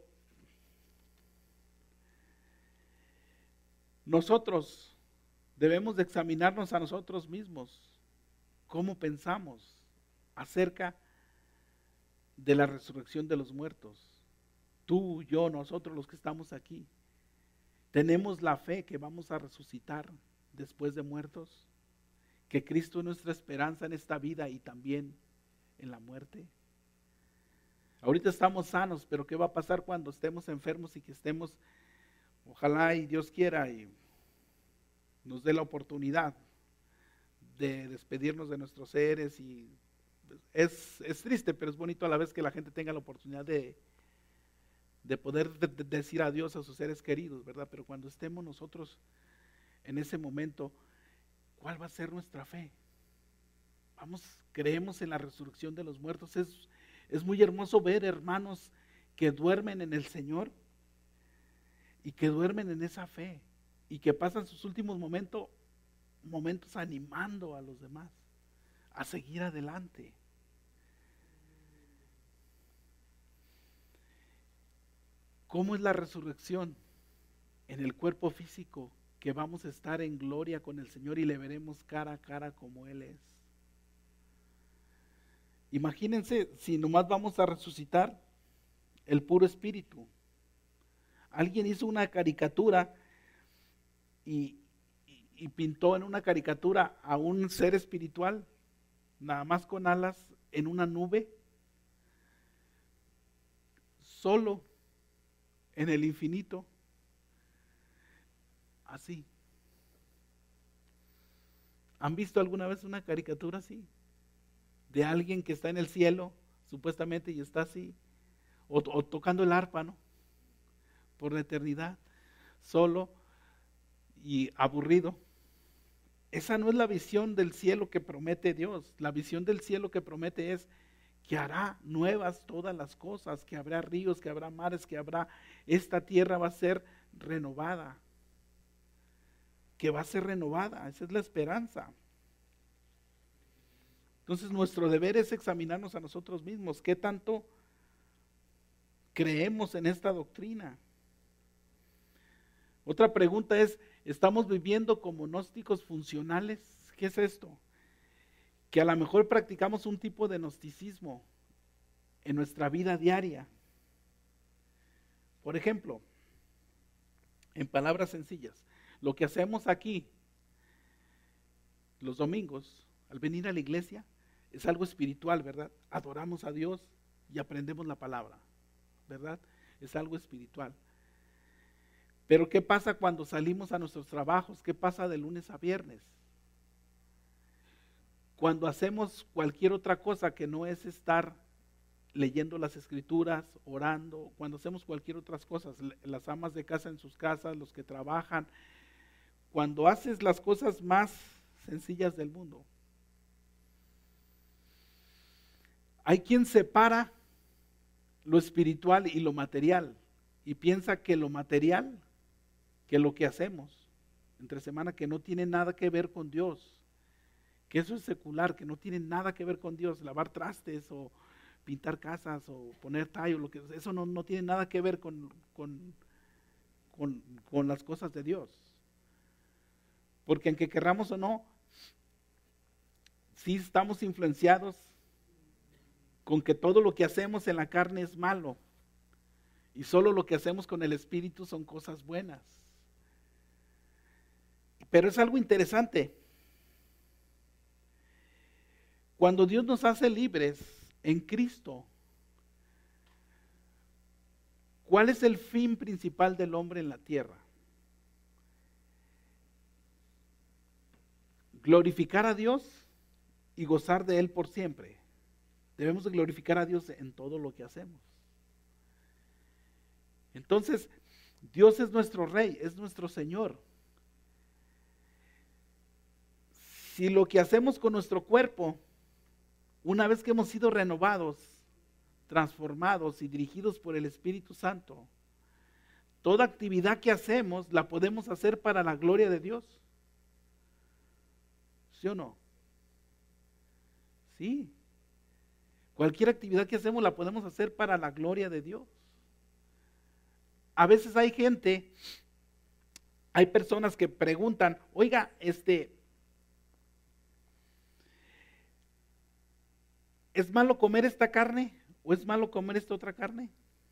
Speaker 1: nosotros debemos de examinarnos a nosotros mismos, cómo pensamos acerca de la resurrección de los muertos. Tú, yo, nosotros los que estamos aquí, ¿tenemos la fe que vamos a resucitar después de muertos? ¿Que Cristo es nuestra esperanza en esta vida y también en la muerte? Ahorita estamos sanos, pero ¿qué va a pasar cuando estemos enfermos y que estemos, ojalá y Dios quiera y nos dé la oportunidad de despedirnos de nuestros seres? Y es, es triste, pero es bonito a la vez que la gente tenga la oportunidad de, de poder de, de decir adiós a sus seres queridos, ¿verdad? Pero cuando estemos nosotros en ese momento, ¿cuál va a ser nuestra fe? Vamos, creemos en la resurrección de los muertos. Es, es muy hermoso ver hermanos que duermen en el Señor y que duermen en esa fe y que pasan sus últimos momentos, momentos animando a los demás a seguir adelante. ¿Cómo es la resurrección? En el cuerpo físico, que vamos a estar en gloria con el Señor y le veremos cara a cara como Él es. Imagínense si nomás vamos a resucitar el puro espíritu. Alguien hizo una caricatura y, y, y pintó en una caricatura a un ser espiritual, nada más con alas, en una nube, solo en el infinito, así. ¿Han visto alguna vez una caricatura así? De alguien que está en el cielo, supuestamente, y está así, o, o tocando el arpa, ¿no? Por la eternidad, solo y aburrido. Esa no es la visión del cielo que promete Dios. La visión del cielo que promete es que hará nuevas todas las cosas, que habrá ríos, que habrá mares, que habrá, esta tierra va a ser renovada, que va a ser renovada. Esa es la esperanza. Entonces nuestro deber es examinarnos a nosotros mismos. ¿Qué tanto creemos en esta doctrina? Otra pregunta es, ¿estamos viviendo como gnósticos funcionales? ¿Qué es esto? Que a lo mejor practicamos un tipo de gnosticismo en nuestra vida diaria. Por ejemplo, en palabras sencillas, lo que hacemos aquí los domingos, al venir a la iglesia, es algo espiritual, ¿verdad? Adoramos a Dios y aprendemos la palabra, ¿verdad? Es algo espiritual. Pero ¿qué pasa cuando salimos a nuestros trabajos? ¿Qué pasa de lunes a viernes? Cuando hacemos cualquier otra cosa que no es estar leyendo las escrituras, orando, cuando hacemos cualquier otra cosa, las amas de casa en sus casas, los que trabajan, cuando haces las cosas más sencillas del mundo. Hay quien separa lo espiritual y lo material y piensa que lo material, que lo que hacemos entre semana, que no tiene nada que ver con Dios, que eso es secular, que no tiene nada que ver con Dios, lavar trastes o pintar casas o poner tallo, lo que, eso no, no tiene nada que ver con, con, con, con las cosas de Dios. Porque aunque querramos o no, sí estamos influenciados con que todo lo que hacemos en la carne es malo y solo lo que hacemos con el espíritu son cosas buenas. Pero es algo interesante. Cuando Dios nos hace libres en Cristo, ¿cuál es el fin principal del hombre en la tierra? Glorificar a Dios y gozar de Él por siempre. Debemos de glorificar a Dios en todo lo que hacemos. Entonces, Dios es nuestro Rey, es nuestro Señor. Si lo que hacemos con nuestro cuerpo, una vez que hemos sido renovados, transformados y dirigidos por el Espíritu Santo, toda actividad que hacemos la podemos hacer para la gloria de Dios. ¿Sí o no? Sí. Cualquier actividad que hacemos la podemos hacer para la gloria de Dios. A veces hay gente, hay personas que preguntan, oiga, este, ¿es malo comer esta carne o es malo comer esta otra carne?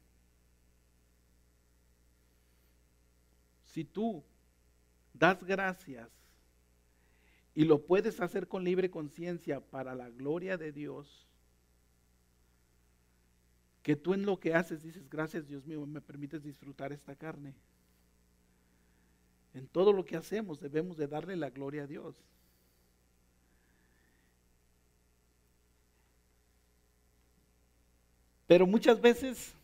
Speaker 1: Si tú das gracias y lo puedes hacer con libre conciencia para la gloria de Dios, que tú en lo que haces dices, gracias Dios mío, me permites disfrutar esta carne. En todo lo que hacemos debemos de darle la gloria a Dios. Pero muchas veces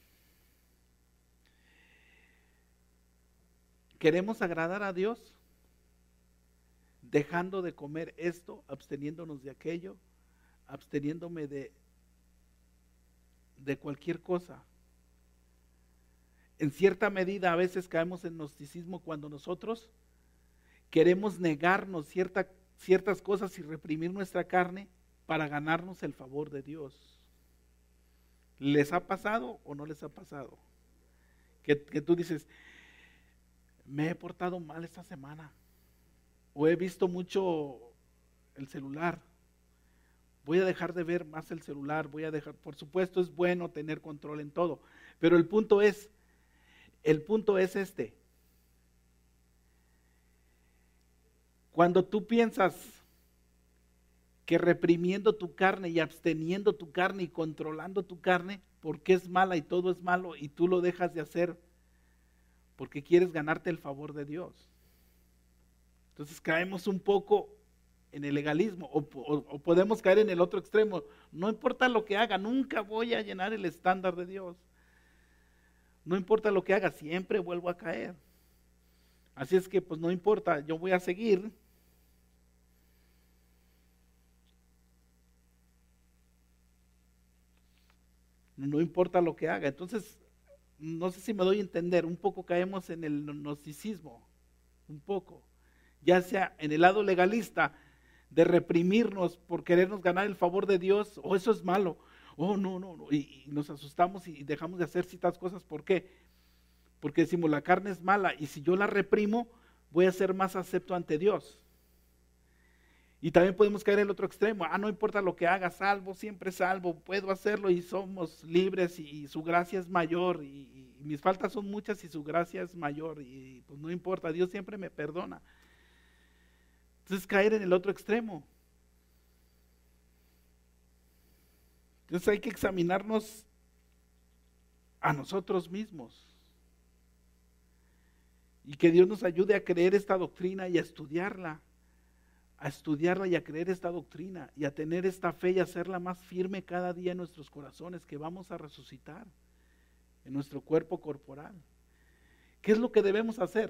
Speaker 1: queremos agradar a Dios dejando de comer esto, absteniéndonos de aquello, absteniéndome de, de cualquier cosa. En cierta medida a veces caemos en gnosticismo cuando nosotros queremos negarnos cierta, ciertas cosas y reprimir nuestra carne para ganarnos el favor de Dios. ¿Les ha pasado o no les ha pasado? Que, que tú dices, me he portado mal esta semana, o he visto mucho el celular, voy a dejar de ver más el celular, voy a dejar, por supuesto es bueno tener control en todo, pero el punto es, el punto es este, cuando tú piensas que reprimiendo tu carne y absteniendo tu carne y controlando tu carne, porque es mala y todo es malo, y tú lo dejas de hacer porque quieres ganarte el favor de Dios. Entonces caemos un poco en el legalismo, o, o, o podemos caer en el otro extremo. No importa lo que haga, nunca voy a llenar el estándar de Dios. No importa lo que haga, siempre vuelvo a caer. Así es que pues no importa, yo voy a seguir. No importa lo que haga. Entonces, no sé si me doy a entender, un poco caemos en el gnosticismo, un poco. Ya sea en el lado legalista, de reprimirnos por querernos ganar el favor de Dios, o oh, eso es malo, oh no, no, no, y, y nos asustamos y dejamos de hacer ciertas cosas. ¿Por qué? Porque decimos la carne es mala y si yo la reprimo, voy a ser más acepto ante Dios. Y también podemos caer en el otro extremo, ah, no importa lo que haga, salvo, siempre salvo, puedo hacerlo y somos libres y, y su gracia es mayor y, y mis faltas son muchas y su gracia es mayor y pues no importa, Dios siempre me perdona. Entonces caer en el otro extremo. Entonces hay que examinarnos a nosotros mismos y que Dios nos ayude a creer esta doctrina y a estudiarla. a estudiarla y a creer esta doctrina y a tener esta fe y hacerla más firme cada día en nuestros corazones, que vamos a resucitar en nuestro cuerpo corporal. ¿Qué es lo que debemos hacer?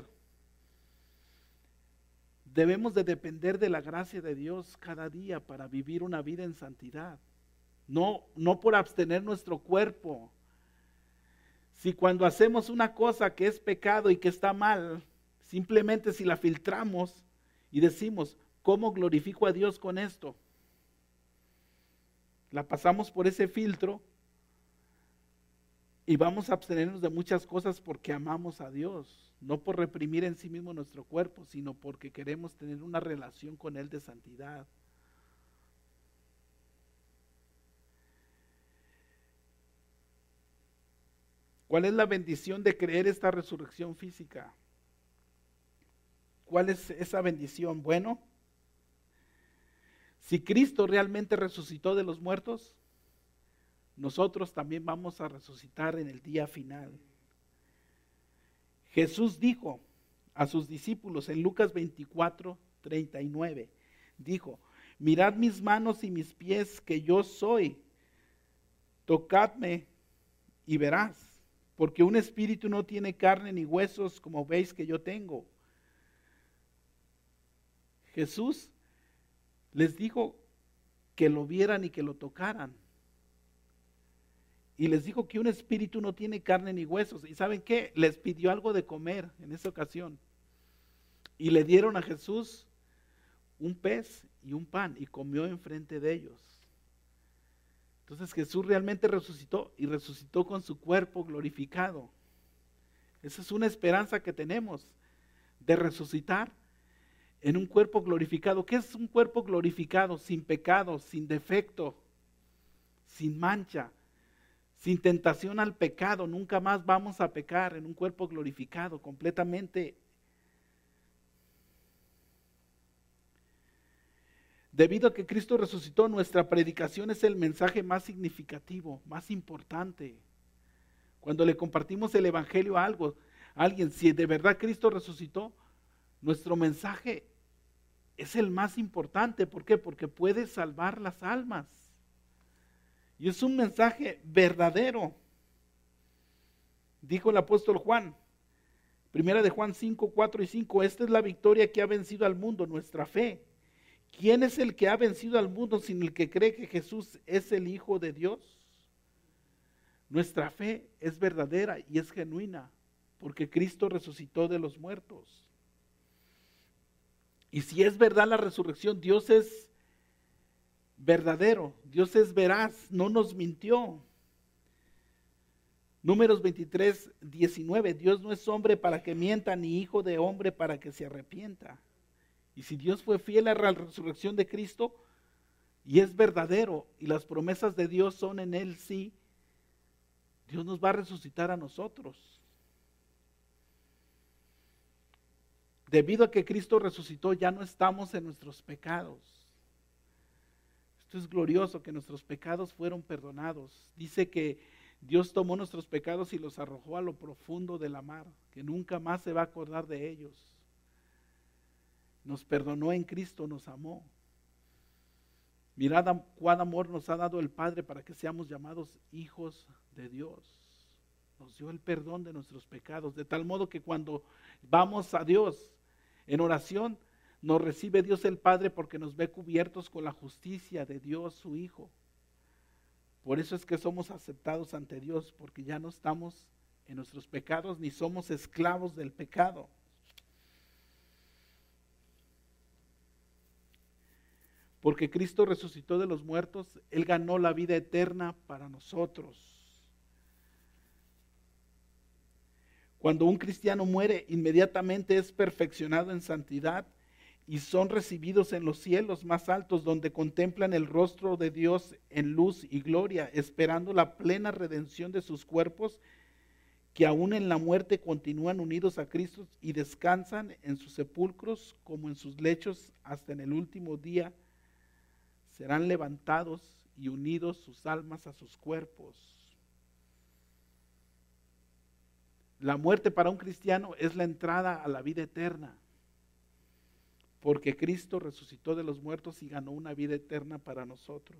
Speaker 1: Debemos de depender de la gracia de Dios cada día para vivir una vida en santidad, no, no por abstener nuestro cuerpo. Si cuando hacemos una cosa que es pecado y que está mal, simplemente si la filtramos y decimos, ¿cómo glorifico a Dios con esto? La pasamos por ese filtro y vamos a abstenernos de muchas cosas porque amamos a Dios, no por reprimir en sí mismo nuestro cuerpo, sino porque queremos tener una relación con Él de santidad. ¿Cuál es la bendición de creer esta resurrección física? ¿Cuál es esa bendición? Bueno, si Cristo realmente resucitó de los muertos, nosotros también vamos a resucitar en el día final. Jesús dijo a sus discípulos en Lucas veinticuatro, treinta y nueve, dijo, mirad mis manos y mis pies, que yo soy, tocadme y verás, porque un espíritu no tiene carne ni huesos como veis que yo tengo. Jesús les dijo que lo vieran y que lo tocaran. Y les dijo que un espíritu no tiene carne ni huesos. ¿Y saben qué? Les pidió algo de comer en esa ocasión. Y le dieron a Jesús un pez y un pan y comió enfrente de ellos. Entonces Jesús realmente resucitó y resucitó con su cuerpo glorificado. Esa es una esperanza que tenemos de resucitar en un cuerpo glorificado. ¿Qué es un cuerpo glorificado? Sin pecado, sin defecto, sin mancha, sin tentación al pecado. Nunca más vamos a pecar en un cuerpo glorificado, completamente. Debido a que Cristo resucitó, nuestra predicación es el mensaje más significativo, más importante. Cuando le compartimos el evangelio a algo, a alguien, si de verdad Cristo resucitó, nuestro mensaje es el más importante. ¿Por qué? Porque puede salvar las almas. Y es un mensaje verdadero. Dijo el apóstol Juan, primera de Juan cinco, cuatro y cinco, esta es la victoria que ha vencido al mundo, nuestra fe. ¿Quién es el que ha vencido al mundo sin el que cree que Jesús es el Hijo de Dios? Nuestra fe es verdadera y es genuina, porque Cristo resucitó de los muertos. Y si es verdad la resurrección, Dios es verdadero, Dios es veraz, no nos mintió. Números veintitrés, diecinueve, Dios no es hombre para que mienta, ni hijo de hombre para que se arrepienta. Y si Dios fue fiel a la resurrección de Cristo, y es verdadero, y las promesas de Dios son en Él sí, Dios nos va a resucitar a nosotros. Debido a que Cristo resucitó, ya no estamos en nuestros pecados. Esto es glorioso, que nuestros pecados fueron perdonados. Dice que Dios tomó nuestros pecados y los arrojó a lo profundo de la mar, que nunca más se va a acordar de ellos. Nos perdonó en Cristo, nos amó. Mirad cuán amor nos ha dado el Padre para que seamos llamados hijos de Dios. Nos dio el perdón de nuestros pecados, de tal modo que cuando vamos a Dios en oración, nos recibe Dios el Padre porque nos ve cubiertos con la justicia de Dios su Hijo. Por eso es que somos aceptados ante Dios, porque ya no estamos en nuestros pecados ni somos esclavos del pecado. Porque Cristo resucitó de los muertos, Él ganó la vida eterna para nosotros. Cuando un cristiano muere, inmediatamente es perfeccionado en santidad y son recibidos en los cielos más altos, donde contemplan el rostro de Dios en luz y gloria, esperando la plena redención de sus cuerpos, que aún en la muerte continúan unidos a Cristo y descansan en sus sepulcros como en sus lechos hasta en el último día. Serán levantados y unidos sus almas a sus cuerpos. La muerte para un cristiano es la entrada a la vida eterna, porque Cristo resucitó de los muertos y ganó una vida eterna para nosotros.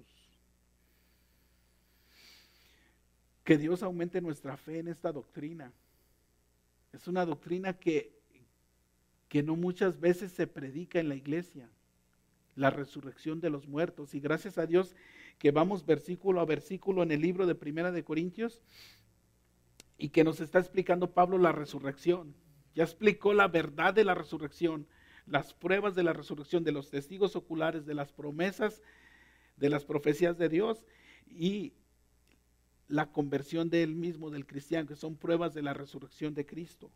Speaker 1: Que Dios aumente nuestra fe en esta doctrina. Es una doctrina que, que no muchas veces se predica en la iglesia. La resurrección de los muertos. Y gracias a Dios que vamos versículo a versículo en el libro de Primera de Corintios y que nos está explicando Pablo la resurrección. Ya explicó la verdad de la resurrección, las pruebas de la resurrección, de los testigos oculares, de las promesas, de las profecías de Dios y la conversión de él mismo, del cristiano, que son pruebas de la resurrección de Cristo.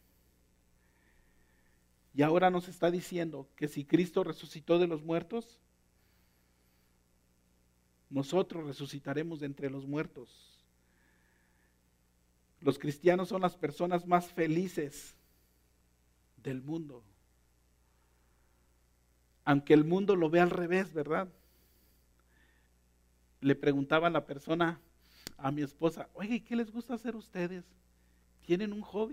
Speaker 1: Y ahora nos está diciendo que si Cristo resucitó de los muertos, nosotros resucitaremos de entre los muertos. Los cristianos son las personas más felices del mundo. aunque el mundo lo ve al revés, ¿verdad? Le preguntaba a la persona, a mi esposa, oye, ¿y qué les gusta hacer ustedes? ¿Tienen un hobby?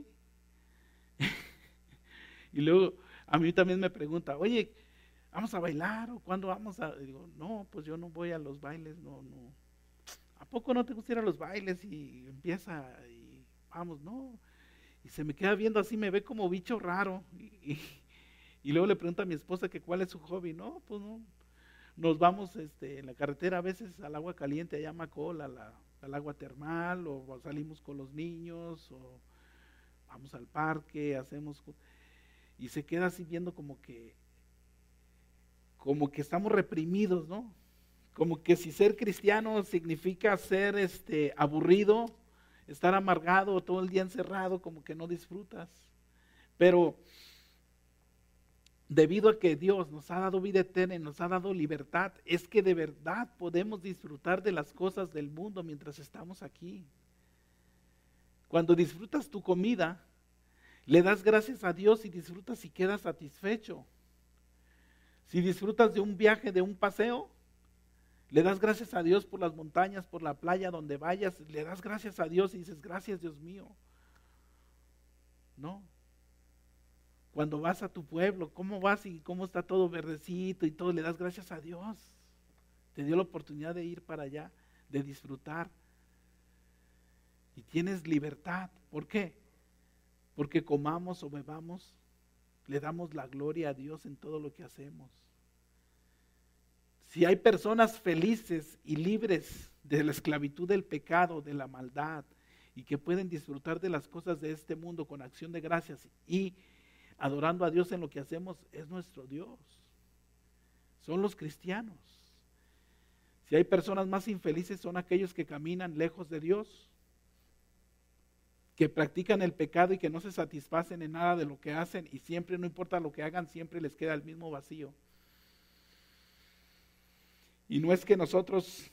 Speaker 1: Y luego a mí también me pregunta, oye, ¿vamos a bailar o cuándo vamos a...? Y digo, no, pues yo no voy a los bailes, no, no. ¿A poco no te gusta ir a los bailes? Y empieza y vamos, no. Y se me queda viendo así, me ve como bicho raro. Y, y, y luego le pregunta a mi esposa que cuál es su hobby. No, pues no. Nos vamos este, en la carretera a veces al agua caliente, allá a Macol, a la, al agua termal, o salimos con los niños, o vamos al parque, hacemos... Y se queda así viendo como que, como que estamos reprimidos, ¿no? Como que si ser cristiano significa ser este, aburrido, estar amargado todo el día encerrado, como que no disfrutas. Pero debido a que Dios nos ha dado vida eterna y nos ha dado libertad, es que de verdad podemos disfrutar de las cosas del mundo mientras estamos aquí. Cuando disfrutas tu comida, le das gracias a Dios y disfrutas y quedas satisfecho. Si disfrutas de un viaje, de un paseo, le das gracias a Dios por las montañas, por la playa, donde vayas, le das gracias a Dios y dices, gracias Dios mío. No. Cuando vas a tu pueblo, ¿cómo vas y cómo está todo verdecito y todo? Le das gracias a Dios. Te dio la oportunidad de ir para allá, de disfrutar. Y tienes libertad. ¿Por qué? Porque comamos o bebamos, le damos la gloria a Dios en todo lo que hacemos. Si hay personas felices y libres de la esclavitud del pecado, de la maldad, y que pueden disfrutar de las cosas de este mundo con acción de gracias y adorando a Dios en lo que hacemos, es nuestro Dios. Son los cristianos. Si hay personas más infelices, son aquellos que caminan lejos de Dios, que practican el pecado y que no se satisfacen en nada de lo que hacen y siempre, no importa lo que hagan, siempre les queda el mismo vacío. Y no es que nosotros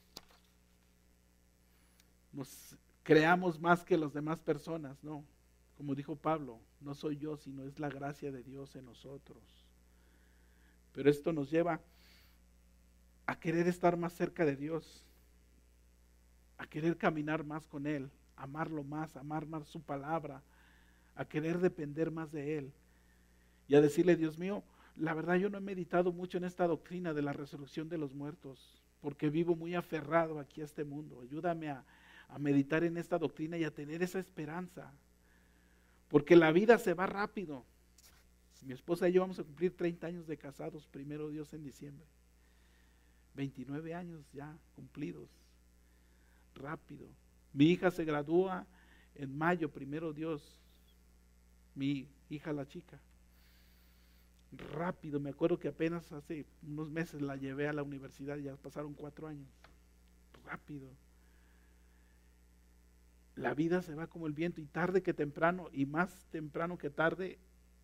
Speaker 1: nos creamos más que las demás personas, no. Como dijo Pablo, no soy yo, sino es la gracia de Dios en nosotros. Pero esto nos lleva a querer estar más cerca de Dios, a querer caminar más con Él, amarlo más, amar más su palabra, a querer depender más de Él y a decirle, Dios mío, la verdad yo no he meditado mucho en esta doctrina de la resurrección de los muertos, porque vivo muy aferrado aquí a este mundo. Ayúdame a, a meditar en esta doctrina y a tener esa esperanza, porque la vida se va rápido. Mi esposa y yo vamos a cumplir treinta años de casados, primero Dios, en diciembre. veintinueve años ya cumplidos, rápido. Mi hija se gradúa en mayo, primero Dios, mi hija la chica. Rápido, me acuerdo que apenas hace unos meses la llevé a la universidad, ya pasaron cuatro años. Rápido. La vida se va como el viento y tarde que temprano, y más temprano que tarde,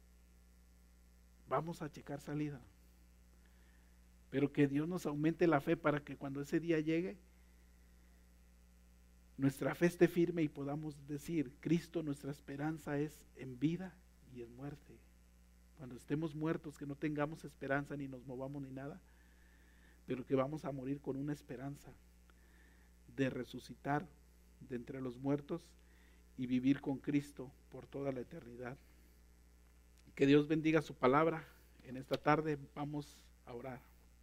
Speaker 1: vamos a checar salida. Pero que Dios nos aumente la fe para que cuando ese día llegue, nuestra fe esté firme y podamos decir, Cristo, nuestra esperanza es en vida y en muerte. Cuando estemos muertos, que no tengamos esperanza, ni nos movamos ni nada, pero que vamos a morir con una esperanza de resucitar de entre los muertos y vivir con Cristo por toda la eternidad. Que Dios bendiga su palabra. En esta tarde vamos a orar.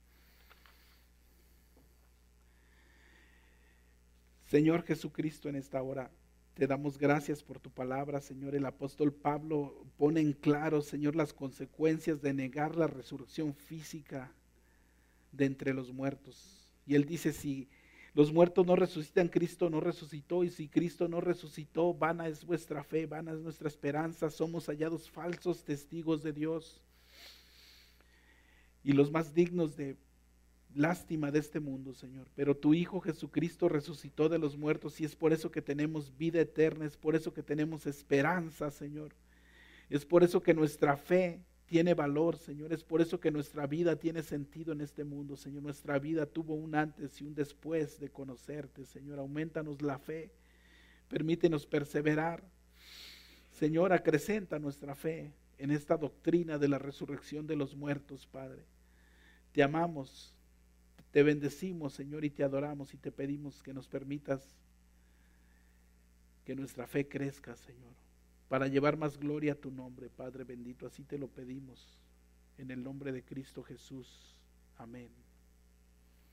Speaker 1: Señor Jesucristo, en esta hora te damos gracias por tu palabra, Señor. El apóstol Pablo pone en claro, Señor, las consecuencias de negar la resurrección física de entre los muertos. Y él dice, si los muertos no resucitan, Cristo no resucitó, y si Cristo no resucitó, vana es vuestra fe, vana es nuestra esperanza, somos hallados falsos testigos de Dios. Y los más dignos de lástima de este mundo, Señor, pero tu Hijo Jesucristo resucitó de los muertos y es por eso que tenemos vida eterna, es por eso que tenemos esperanza, Señor, es por eso que nuestra fe tiene valor, Señor, es por eso que nuestra vida tiene sentido en este mundo, Señor. Nuestra vida tuvo un antes y un después de conocerte, Señor. Aumentanos la fe, permítenos perseverar, Señor. Acrecenta nuestra fe en esta doctrina de la resurrección de los muertos, Padre. Te amamos, te bendecimos, Señor, y te adoramos y te pedimos que nos permitas que nuestra fe crezca, Señor, para llevar más gloria a tu nombre, Padre bendito. Así te lo pedimos, en el nombre de Cristo Jesús. Amén.